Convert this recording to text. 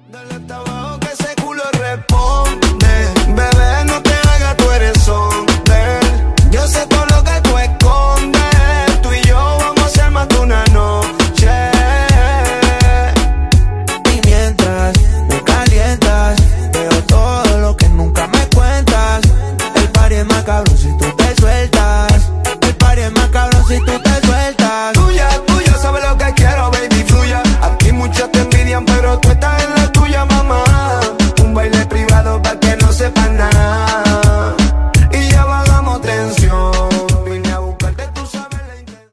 Dale hasta abajo que ese culo responde. Bebé, no te hagas, tú eres hombre. Yo sé todo lo que tú escondes. Tú y yo vamos a ser más de una noche. Y mientras me calientas, veo todo lo que nunca me cuentas. El party es más cabrón si tú